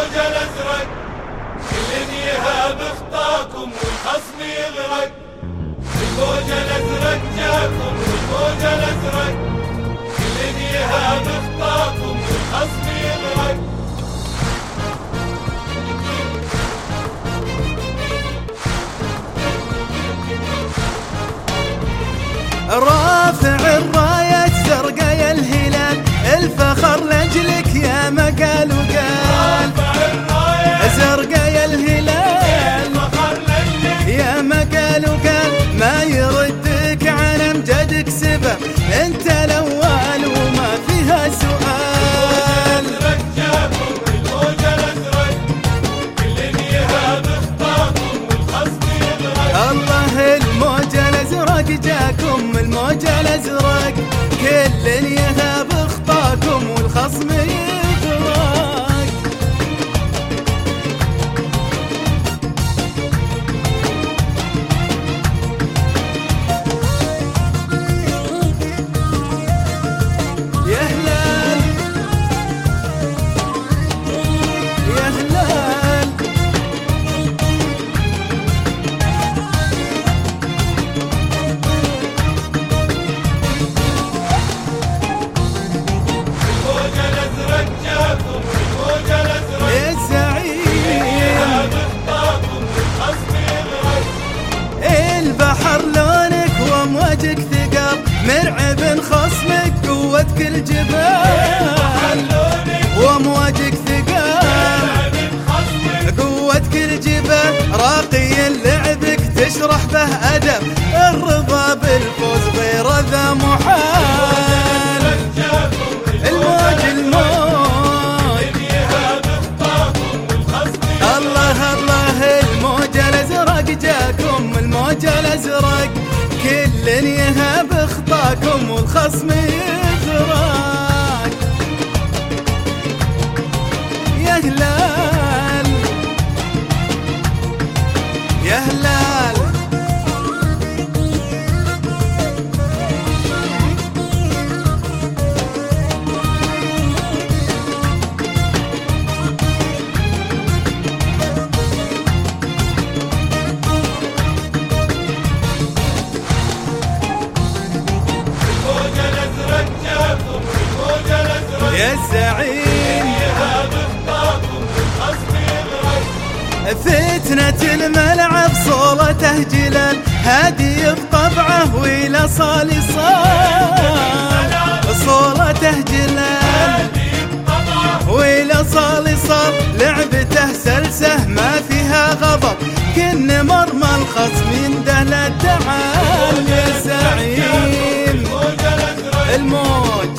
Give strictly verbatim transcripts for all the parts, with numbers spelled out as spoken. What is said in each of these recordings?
الموج الازرق كل يهاب خطاكم والخصم يغرق. الموج الازرق جاكم والموج الازرق كل يهاب خطاكم والخصم يغرق. رافع الراية زرقا يا الهلال، الفخر لأجلك يا مقال وقال. زرقا يا الهلال يا مقال وقال، ما يردك عن امجدك سبب، انت الاول وما فيها سؤال. الموج الازرق كل يهاب خطاكم والخصم يغرق. الله الموج الازرق جاكم، الموج الازرق كل يهاب خطاكم والخصم يغرق. يا هلال يا هلال الموج الازرق جاكم الموج الازرق يا زعيم، يهاب خطاكم والخصم يغرق. البحر لونك وامواجك ثقال، مرعب خصمك قوتك الجبال. وامواجك ثقال قوتك الجبال، راقي لعبك تشرح به ادب، الرضا بالفوز غير ذا محال. الموج الموج الله الله الموج الازرق جاكم، الموج الازرق كل يهاب خطاكم والخصم يغرق. يا هلال يا هلال الموج الازرق جاكم الموج الازرق يا زعيم، يهاب خطاكم والخصم يغرق. فتنة الملعب صولته جلال، هادي بطبعه ولا صالي صال. صولته جلال ولا صالي صال، لعبته سلسة ما فيها غضب، كن مرمى الخصم ينده للتعال. يا زعيم الموج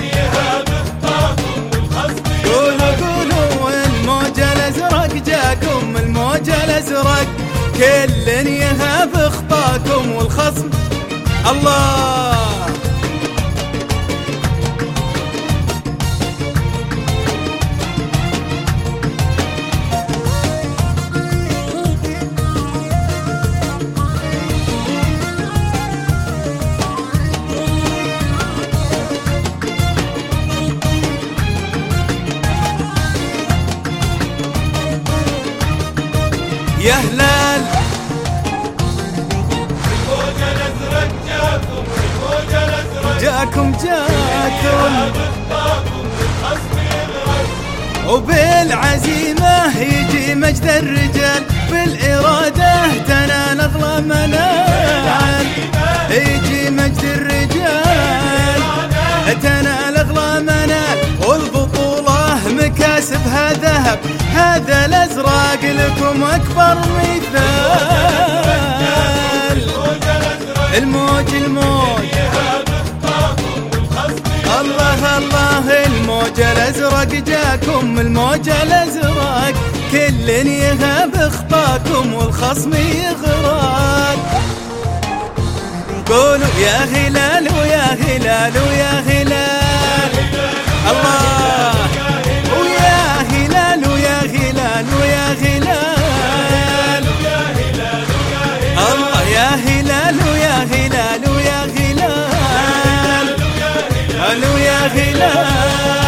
قولوا قولوا الموج الازرق جاكم، الموج الازرق كل يهاب خطاكم والخصم. الله يا هلال الموج الازرق جاكم الموج الازرق جاكم جاكم خطاكم والخصم يغرق. وبالعزيمة يجي مجد الرجال، بالإرادة تنال أغلى منال. يجي مجد الرجال تنال أغلى منال، والبطولة مكاسبها ذهب، هذا الأزرق لكم أكبر مثال. الموج الموج الله الله الموج الازرق جاكم، الموج الازرق كل يهاب خطاكم والخصم يغرق. قولوا يا هلال ويا هلال ويا هلال الله، ويا هلال ويا هلال ويا هلال الله، يا هلال ويا هلال ويا هلال، ويا هلال